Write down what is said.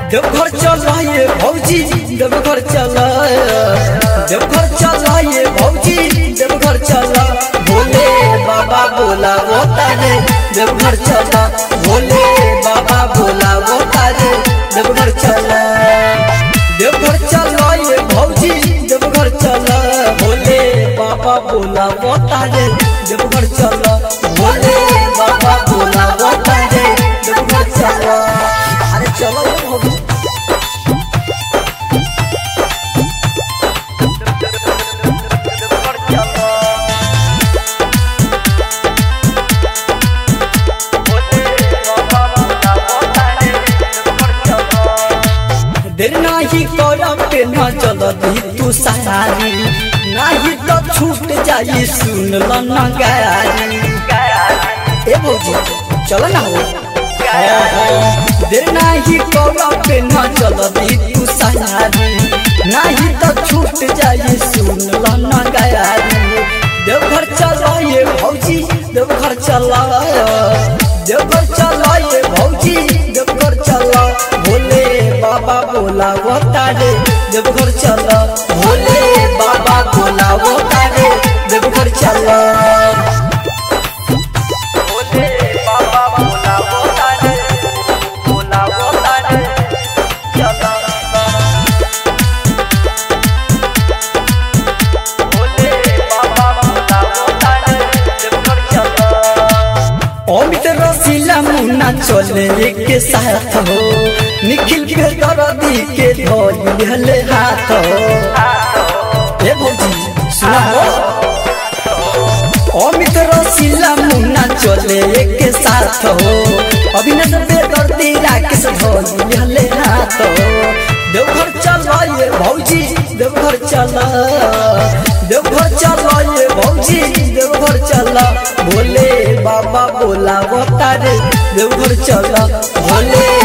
देवघर चला ये भौजी देवघर चला देवघर चला ये भौजी देवघर चला भोले बाबा बोला वो तारे देवघर चला भोले बाबा बोला वो तारे देवघर चला ये भौजी देवघर चला भोले बाबा बोला वो तारे देवघर चला भोले बाबा बोला वो तारे देवघर चला। अरे चलो भौजी देर नाही करम पे न चलती तू सहारी नाही तो छूट जाई सुन ल न गारी ए भौजी चलो ना हो देर नाही करम पे न चलती तू सहारी नाही तो छूट जाई सुन ल न गारी देवघर चला ये भौजी देवघर चला देवघर चला ये भौजी देवघर चला भोले बाबा बोला वो तारे देवघर चला भोले बाबा बोला वो तारे देवघर चला भोले बाबा बोला वो तारे चला भोले बाबा बोला वो तारे देवघर चला। अमित रसीला मुन्ना चले के साथ हो निखिल के दर्दी के धोले हाथ हो ए भौजी सुना हो अमित रसीला मुन्ना चले के साथ हो अभिनव पे दर्दी राकेश धोले हाथ हो देवघर चला ये भौजी देवघर चला देवघर चला ये भौजी देवघर चला भोले बाबा बोला वो तारे देवघर चला भोले